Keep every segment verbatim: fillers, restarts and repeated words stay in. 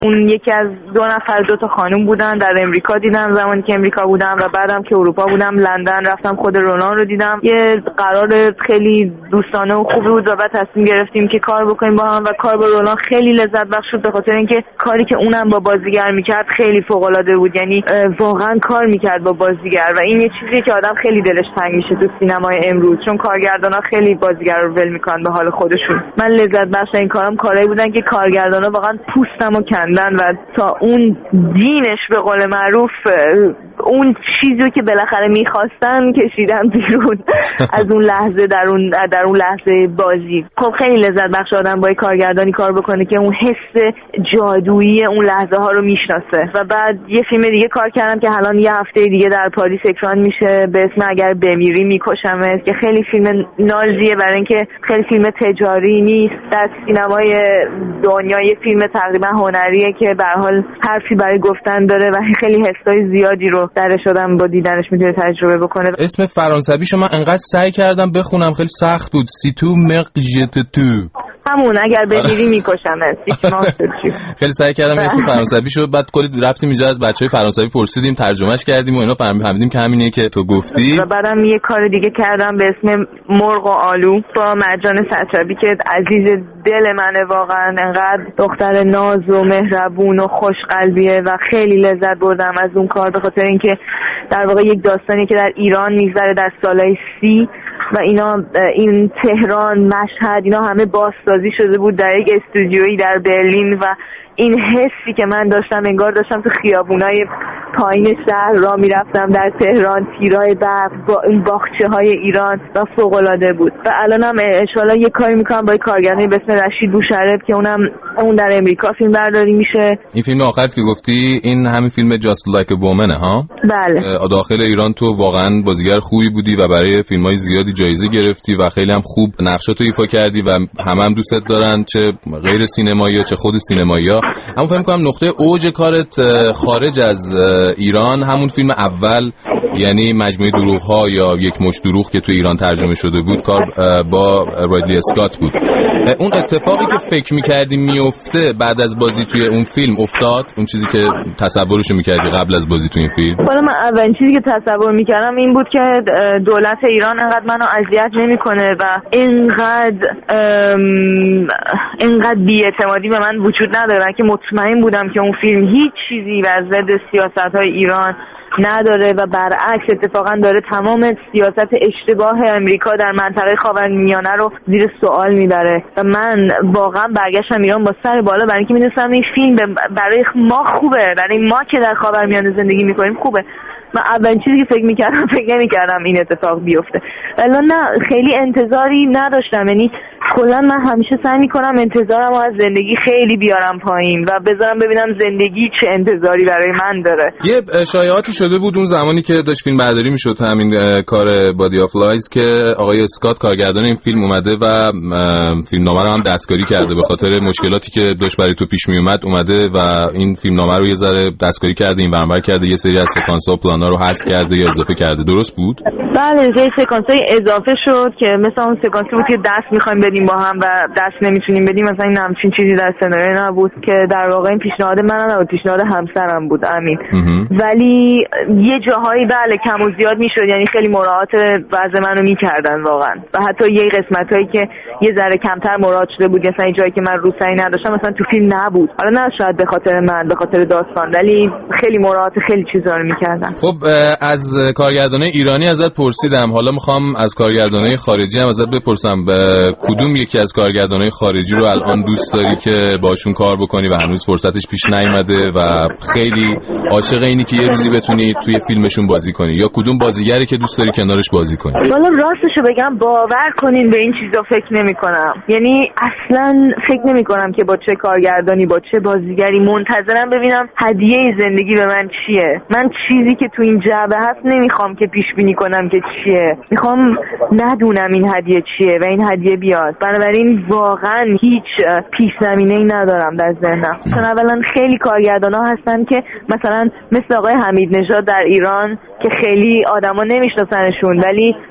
اون یکی از دو نفر دو تا خانم بودن. در امریکا دیدم زمانی که امریکا بودم و بعدم که اروپا بودم لندن رفتم خود رولان رو دیدم. یه قرار خیلی دوستانه و خوبی بود و بعد تصمیم گرفتیم که کار بکنیم با هم و کار با رولان خیلی لذت بخش بود به خاطر اینکه کاری که اونم با بازیگر میکرد خیلی فوق العاده بود. یعنی واقعا کار میکرد با بازیگر و این یه چیزیه که آدم خیلی دلش تنگ میشه تو سینمای امروز، چون کارگردانا خیلی بازیگر رو ول میکنن به حال خودشون. من لذت بخش این کارم کارایی بودن که کارگردانا واقعا پوستمو کندن و تا اون دینش به قول معروف اون چیزی که بالاخره میخواستن کشیدن بیرون از اون لحظه در اون در اون لحظه بازی. خب خیلی لذت بخش آدم با کارگردانی کار بکنه که اون حس جادویی اون لحظه ها رو میشناسه. و بعد یه فیلم دیگه کار کردم که الان یه هفته دیگه در پاریس اکران میشه به اسم اگر بمیری میکشمت، که خیلی فیلم نازیه برای اینکه خیلی فیلم تجاری نیست. در سینمای دنیا یه فیلم تقریبا هنریه که به هر حال حرفی برای گفتن داره و خیلی حسای زیادی رو درش آدم با دیدنش میتونه تجربه بکنه. اسم فرانسویشو من انقدر سعی کردم بخونم خیلی سخت بود. سی تو مرق ژت تو، همون اگر بمیری میکشمت. خیلی سعی کردم اسم فرانسوی شد، بعد کلی رفتیم اینجا از بچهای فرانسوی پرسیدیم، ترجمهش کردیم و اینا فهمیدیم که همینه که تو گفتی. و بعدم یه کار دیگه کردم به اسم مرغ و آلو با مرجان سطربی که عزیز دل منه واقعا. انقدر دختر ناز و مهربون و خوشقلبیه و خیلی لذت بردم از اون کار به خاطر اینکه در واقع یک داستانی که در ایران میگذره در سالهای سی و اینا، این تهران، مشهد، اینا همه بازسازی شده بود در یک استودیویی در برلین و این حسی که من داشتم انگار داشتم تو خیابونای پایین شهر راه میرفتم در تهران، تیرای برق با این باغچه‌های ایران و فوق‌العاده بود. و الانم ان شاءالله یه کاری میکنم با کارگردانی به اسم رشید بوشرب که اونم اون در امریکا فیلم برداری میشه. این فیلم آخری که گفتی این همین فیلم Just Like a Woman ها؟ بله. داخل ایران تو واقعا بازیگر خوبی بودی و برای فیلم‌های زیادی جایزه گرفتی و خیلی هم خوب نقشاتو ایفا کردی و همه هم دوستت دارن، چه غیر سینمایی چه خود سینمایی. اما فکر می‌کنم نقطه اوج کارت خارج از ایران همون فیلم اول، یعنی مجموعه دروغ‌ها یا یک مش دروغ که تو ایران ترجمه شده بود، کار با رایدلی اسکات بود. اون اتفاقی که فکر می‌کردی میفته بعد از بازی توی اون فیلم افتاد؟ اون چیزی که تصورش می‌کردی قبل از بازی توی این فیلم؟ حالا من اولین چیزی که تصور می‌کردم این بود که دولت ایران انقدر منو اذیت نمی‌کنه و اینقدر اینقدر بی‌اعتمادی به من وجود نداره که مطمئن بودم که اون فیلم هیچ چیزی بر ضد سیاست‌های ایران نداره و برعکس اتفاقا داره تمام سیاست اشتباه امریکا در منطقه خاورمیانه رو زیر سوال میبره. و من واقعا برگشتم ایران با سر بالا برای اینکه میدونستم این فیلم برای ما خوبه، برای ما که در خاورمیانه زندگی میکنیم خوبه. من اولین چیزی که فکر میکردم فکر نمیکردم این اتفاق بیفته. الان نه، خیلی انتظاری نداشتم. یعنی کلا من همیشه سعی میکنم انتظارم رو از زندگی خیلی بیارم پایین و بذارم ببینم زندگی چه انتظاری برای من داره. یه شایعاتی شده بود اون زمانی که داشت فیلم برداری میشد همین کار بادی آف لایز که آقای اسکات کارگردان این فیلم اومده و فیلمنامه رو هم دستکاری کرده به خاطر مشکلاتی که داشت برای تو پیش میومد، اومده و این فیلمنامه رو یه ذره دستکاری کرده، این برنامه کرده، یه سری از سکانس‌ها و پلانا رو حذف کرده یا اضافه کرده. درست بود؟ بله، یه سکانس‌های اضافه شد که مثلا اون سکانسی بود که دست می‌خوایم بدیم با هم و دست نمیتونیم بدیم، مثلا این همچین چیزی در سناریو نبود که در واقع این پیشنهاد من نبود، پیشنهاد همسرم بود امین. ولی یه جاهایی بله کم و زیاد میشد، یعنی خیلی مراعات وضع منو میکردن واقعا و حتی یه قسمتایی که یه ذره کمتر مراعات شده بود، مثلا این جایی که من روسری نداشتم مثلا تو فیلم نبود. حالا نه شاید به خاطر من، به خاطر داستان، ولی خیلی مراعات خیلی چیزا رو میکردن. خب از کارگردانای ایرانی ازت پرسیدم، حالا میخوام از کارگردانای خارجی هم ازت بپرسم. کدوم یکی از کارگردانای خارجی رو الان دوست داری که باشون کار بکنی و هنوز فرصتش پیش نیومده و خیلی عاشق اینی که یه روزی بتونی توی فیلمشون بازی کنی، یا کدوم بازیگری که دوست داری کنارش بازی کنی؟ والا راستشو بگم باور کنین به این چیزا فکر نمی‌کنم. یعنی اصلا فکر نمی‌کنم که با چه کارگردانی با چه بازیگری. منتظرم ببینم هدیه زندگی به من چیه. من چیزی که تو این جعبه هست نمیخوام که پیش بینی کنم که چیه، میخوام ندونم این هدیه چیه و این هدیه بیاد. بنابراین واقعا هیچ پیش زمینه‌ای ندارم در ذهنم. چون اولا خیلی کارگردانا هستن که مثلا مثل آقای حمید نژاد در ایران که خیلی آدما نمیشناسنشون ولی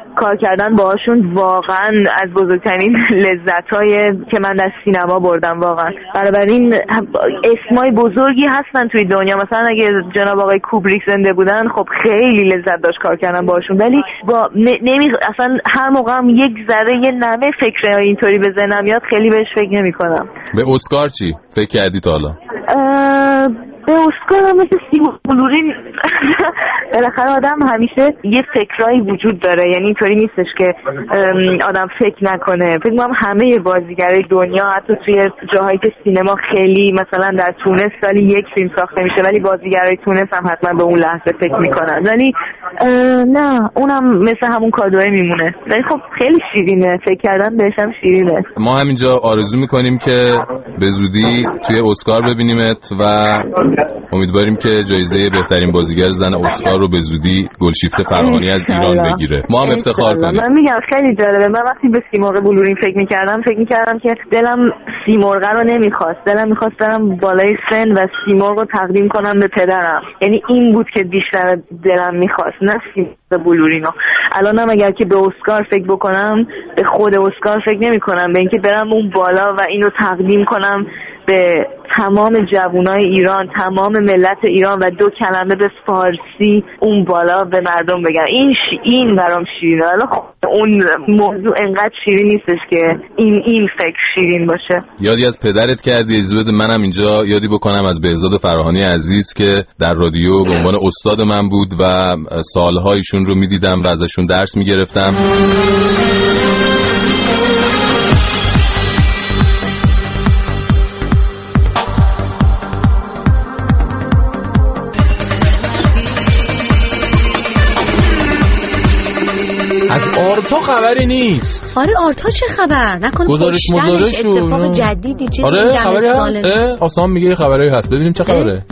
کار کردن باهاشون واقعا از بزرگترین لذت‌های که من در سینما بردم واقعا. بنابراین اسمای بزرگی هستن توی دنیا، مثلا اگه جناب آقای کوبریک زنده بودن خب خیلی لذت داشت کار کردن باهاشون، ولی با نمی اصلا هر موقع هم یک ذره یه نمه فکر اینطوری به ذهنم میاد خیلی بهش فکر نمی‌کنم. به اسکار چی فکر کردی تا حالا؟ به اسکار هم مثل سیمون بلورین بالاخره آدم همیشه یه فکرایی وجود داره، یعنی اینطوری نیستش که آدم فکر نکنه. فکر می‌کنم همه بازیگرای دنیا حتی توی جاهایی که سینما خیلی مثلا در تونس سالی یک فیلم ساخته میشه ولی بازیگرای تونس هم حتما به اون لحظه فکر میکنن، ولی نه اونم مثل همون کادوه میمونه. ولی خب خیلی شیرینه، فکر کردن بهش هم شیرینه. ما همینجا آرزو میکنیم که به زودی توی اسکار ببینیمت و امیدواریم که جایزه بهترین بازیگر زن اسکار رو به زودی گلشیفته فراهانی از ایران بگیره. ما هم افتخار کنیم. من میگم خیلی جالبه. من وقتی به سیمرغ بلورین فکر میکردم فکر میکردم که دلم سیمرغ رو نمیخواست، دلم میخواست برم بالای سن و سیمرغ رو تقدیم کنم به پدرم. یعنی این بود که بیشتر دلم میخواست، نه سیمرغ بلورین. الانم اگر که به اسکار فکر بکنم به خود اسکار فکر نمیکنم، به اینکه برم اون بالا و اینو تقدیم کنم به تمام جوانای ایران، تمام ملت ایران و دو کلمه به فارسی اون بالا به مردم بگم. این ش... این برام شیرینه. حالا خب اون موضوع انقدر شیرین نیستش که این این فکر شیرین باشه. یادی از پدرت کردی، اجازه بده منم اینجا یادی بکنم از بهزاد فراهانی عزیز که در رادیو به عنوان استاد من بود و سالها ایشون رو میدیدم و ازشون درس میگرفتم. از آرتا خبری نیست. آره آرتا چه خبر؟ نکنه گزارش مزارش اتفاق جدیدی چه؟ آره خبری هست؟ آسان میگه خبری هست، ببینیم چه خبره.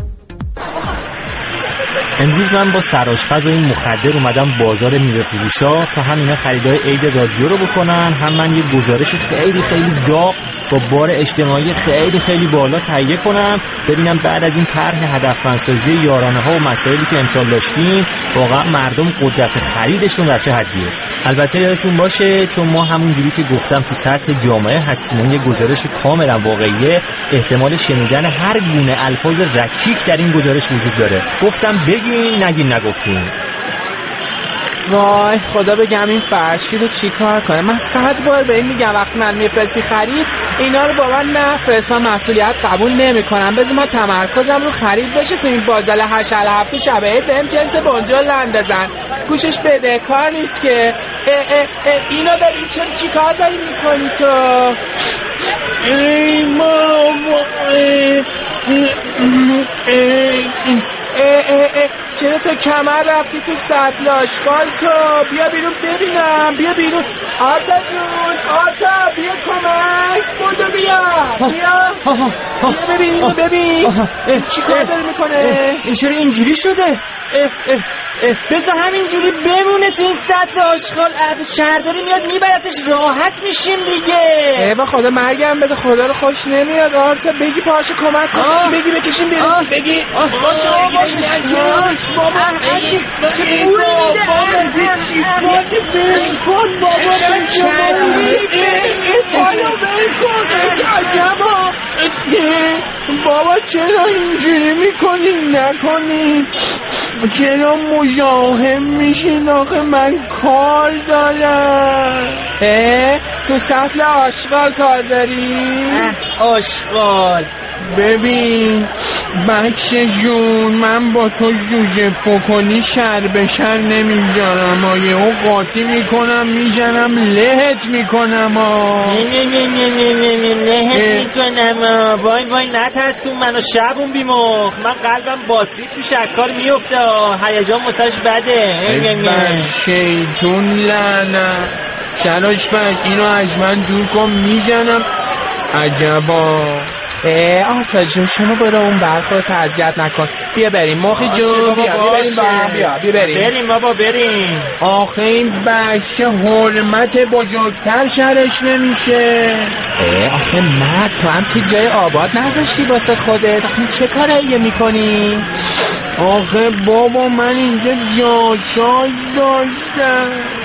امروز من با سرآشپز و این مخدر اومدم بازار میوه فروشا تا هم اینا خریدای عید رادیو رو بکنن، هم من یه گزارش خیلی خیلی داغ با بار اجتماعی خیلی خیلی بالا تهیه کنم، ببینم بعد از این طرح هدفمندسازی یارانه ها و مسائلی که امسال داشتیم واقعا مردم قدرت خریدشون در چه حدیه. البته یادتون باشه چون ما همونجوری که گفتم تو سطح جامعه هستیم، یه گزارش کاملا واقعیه، احتمال شنیدن هر گونه الفاظ رکیک در این گزارش وجود داره. گفتم بگین نگین نگفتین. وای خدا بگم این فرشید رو چی کار کنه. من صد بار به این میگم وقتی من میفرستی خرید اینا رو با من نفرست، من مسئولیت قبول نمی کنم. بذار من تمرکزم رو خرید بشه تو این بازار هشت هفته شبه بهم جنس بنجل اندازن، گوشش بده کار نیست که. اه اه اه اینو ببین چون چی کار داری میکنی تو؟ ای ماما ای ای اه اه اه چرا تا کمر رفتی تو سطل آشغال تو؟ بیا بیرون ببینم، بیا بیرون. آرتا جون، آرتا بیا کمک، بودو بیا بیا بیا ببین اینو ببین چی کار داری میکنه؟ این چرا اینجوری شده؟ اه اه بذار همینجوری بمونه تو این سطل آشغال، شهرداری میاد میبرتش راحت میشیم دیگه. ای با خدا مرگم بده، خدا رو خوش نمیاد. آرتا بگی پاشو کمک کن، بگی بکشیم بیرون، بگی باشه باشه بابا چه بوری میده چی کن بابا چرا کردی پایو بکن عجبا بابا چرا اینجوری میکنی؟ نکنی چرا مزاحم میشین؟ آخه من کار دارم. اه تو سطل آشغال کار داری؟ آشغال ببین بچه جون، من با تو جوجه فکنی شر به شر نمیذارم، آیه او قاطی میکنم میجنم لهت میکنم. نه نه نه نه نه نه نه لهت میکنم. وای وای نترسون منو شبون بیمخ، من قلبم باتری تو شکار میفته، هیجان واسش بده. بر شیطون لعنت. شراش بش اینو از من دور کن میجنم. عجبا. اه آرتا جون شما برو اون برخورد اذیت نکن، بیا بریم مخی جون، بیا بیا بریم با بیا بیا بریم بریم بابا بریم. آخه این بچه حرمت بزرگتر شرش نمیشه. اه آخه مرد تو هم تو جای آباد نذاشتی واسه خودت، آخه چه کارایی میکنی؟ آخه بابا من اینجا جاشاش داشتم.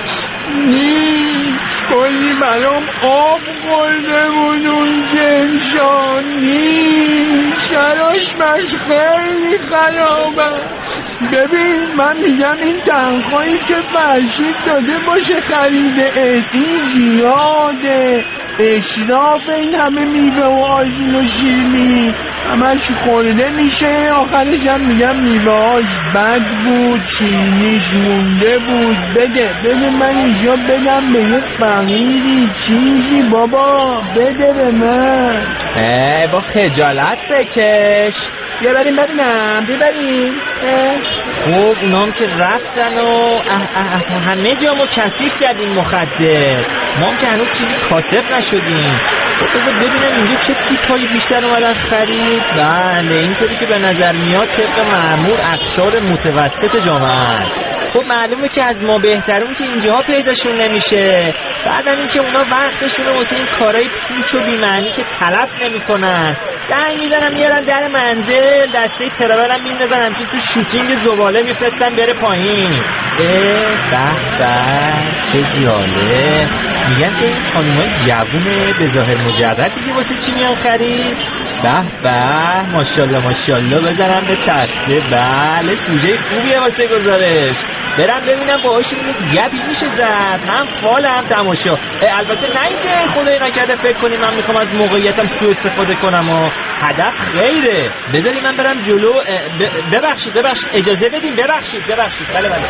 نیش کلی برام آب خورده بود اون جنشان. نیش شراشمش خیلی خرابه. ببین من میگم این تنخواهی که فرشید داده باشه خریده این زیاده. اشراف این همه میوه و آجیل و شیرینی همش خورده میشه. آخرش هم میگم میوه‌هاش بد بود، شیرینیش مونده بود. بده بده من اینجا بدم به یه فقیری چیزی بابا، بده به من. ای با خجالت بکش. بیا بریم ببینم ببریم. خب اونام که رفتن و اه اه اه همه جامو کثیف کردیم مخدر. ما هم که هنوز چیزی کاسب نشدیم. خب بذار ببینم اینجا چه تیپایی بیشتر اومدن خرید. بله اینطوری که به نظر میاد طبق معمول اقشار متوسط جامعه. خب معلومه که از ما بهترون که اینجاها پیداشون نمیشه. بعدم این که اونا وقتشون رو واسه این کارهای پوچ و بی‌معنی که تلف نمیکنن. زنگ میزنن میارن در منزل، دسته تراولم میندازن همچین تو شوتینگ زباله میفرستن بره پایین. اه به به چه جالب. میگن که این خانومای جوونه به ظاهر مجردی که واسه چی میان خرید. به به ماشاءالله ماشاءالله بزنم به تخته. بله سوژه خوبیه واسه گزارش. برم ببینم باهاشون یه گپی میشه زد. هم فال هم تماشا. البته نه اینکه خدای نکرده فکر کنی من میخوام از موقعیتم سوء استفاده کنم و هدف غیره. بذاری من برم جلو. ببخشید ببخشید اجازه بدین. ببخشید ببخشید بله بله.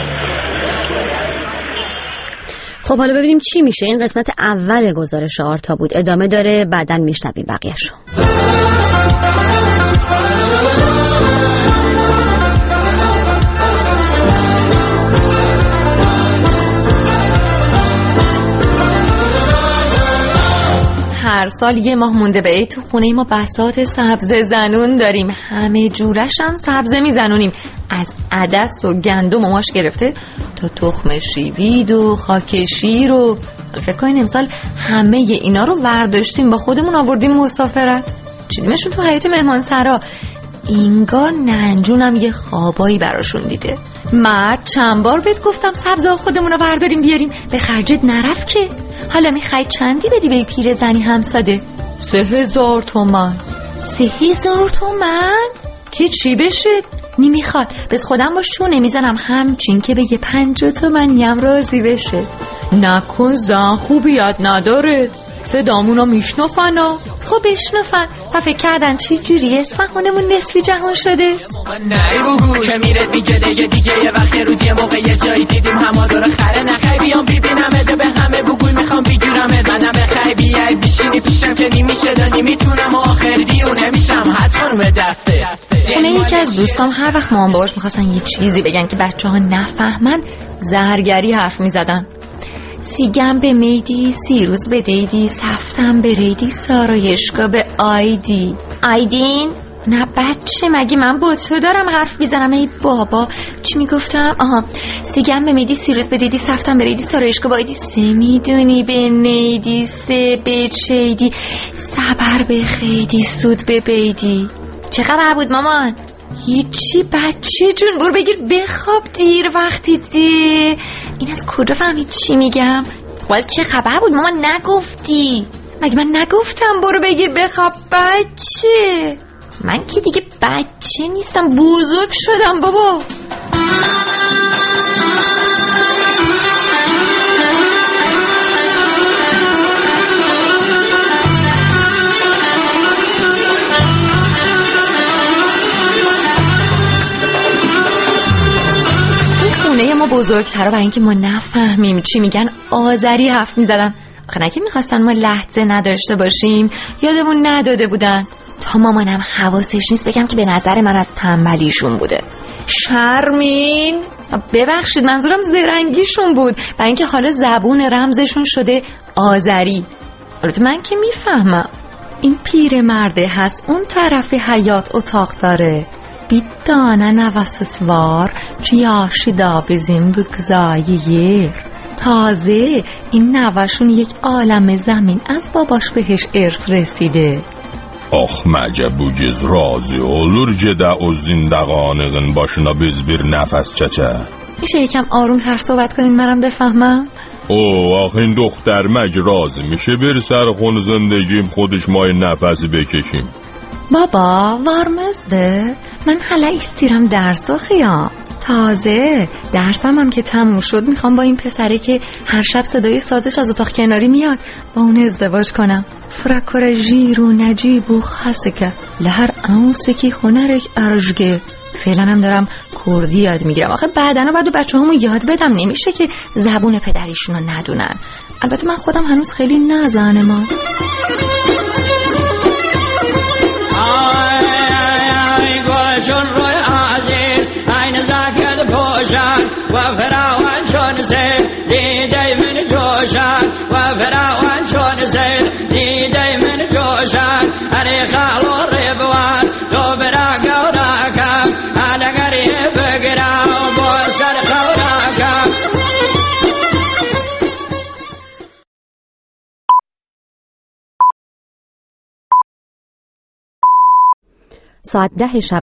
خب حالا ببینیم چی میشه. این قسمت اول گزارش آرتا بود، ادامه داره، بعداً میشنویم بقیه‌شو. هر سال یه ماه مونده به عید تو خونه ما بساط سبزه زنون داریم. همه جورش هم سبزه میزنونیم، از عدس و گندم و ماش گرفته تا تخم شیوید و خاک شیر و فکر کنین امسال همه اینا رو ورداشتیم با خودمون آوردیم مسافرت، چیدیمشون تو حیاط مهمان سرا. اینگار ننجونم یه خوابایی براشون دیده. مرد چند بار بهت گفتم سبزه خودمون رو برداریم بیاریم، به خرجت نرفت که. حالا میخوای چندی بدی به پیرزنی همساده؟ سه هزار تومن. سه هزار تومن؟ که چی بشه؟ نمیخواد، بس خودم باش چون نمیزنم، همچین که بگه پنجاه تومنی هم راضی بشه. نکن زن خوبی یاد نداره، صدامونو میشنفن ها. خب بشنفن. و فکر کردن چی جوری اصفهانمون نصفی جهان شده. نهی بگو که میره دیگه دیگه دیگه یه وقت روز یه موقع یه جایی دیدیم همه داره خره نخی بیام ببینم اده به همه بگوی میخوام بگیرم منم بخی بیای بیشینی پیشم که نمیشه دا نمیتونم آخر دیو نمیشم حد خانوم دسته. خونه یکی از دوستام هر وقت مامان باباش میخواستن یه چیزی بگن که بچه ها نفهمن زرگری حرف میزدن. سیگم به میدی، سیروز به دیدی، سفتم به ریدی، سارایشگاه به آیدی. آیدین؟ نه بچه مگه من با تو دارم حرف میزنم؟ ای بابا چی میگفتم؟ آها سیگم به میدی، سیروز به دیدی، سفتم به ریدی، سارایشگاه به آیدی، سه میدونی به نیدی، سه به چیدی، صبر به خیدی، سود به بیدی. چه خبر بود مامان؟ هیچی بچه جون، برو بگیر بخواب، دیر وقتی ده. این از کجا فهمید چی میگم؟ ولی چه خبر بود مامان نگفتی؟ مگه من نگفتم برو بگیر بخواب بچه؟ من که دیگه بچه نیستم، بزرگ شدم بابا. خونه ما بزرگتره برای اینکه ما نفهمیم چی میگن آذری حرف میزدن. آخه نه که میخواستن ما لهجه نداشته باشیم، یادمون نداده بودن. تا مامانم حواسش نیست بگم که به نظر من از تنبلیشون بوده. شرمین ببخشید، منظورم زرنگیشون بود، برای اینکه حالا زبون رمزشون شده آذری. البته من که میفهمم این پیر مرده هست اون طرف حیات اتاق داره. بیدانه نوسسوار چیاشی دا بزیم بگذایی. تازه این نوشون یک عالم زمین از باباش بهش ارث رسیده. آخ مجبوجز رازی olur ceda o zindaqanığın başına biz bir nəfəs çəkə. میشه یکم آروم تر صحبت کنین منم بفهمم؟ اوه آخه این دختر مگه راضی میشه بری سر خون زندگیم خودش مای نفسی بکشیم؟ بابا وارمزده من حالا ایستیرم درس و خیام تازه درسم هم که تموم شد میخوام با این پسره که هر شب صدای سازش از اتاق کناری میاد با اون ازدواج کنم. فرکر جیرو نجیب و خسکه لهر اونسکی خونرک ارجگه. فعلا هم دارم کردی یاد میگیرم. آخه بعدن باید بچه همو یاد بدم، نمیشه که زبون پدریشونو ندونن. البته من خودم هنوز خیلی نزنم. چون روی عزیز این زکر پوشن و فراوان چون زید دیده من جوشن و فراوان چون زید دیده من جوشن اری خالو ریبوان تو برا گوراکم علگری بگرم و سر خوراکم. ساعت ده شب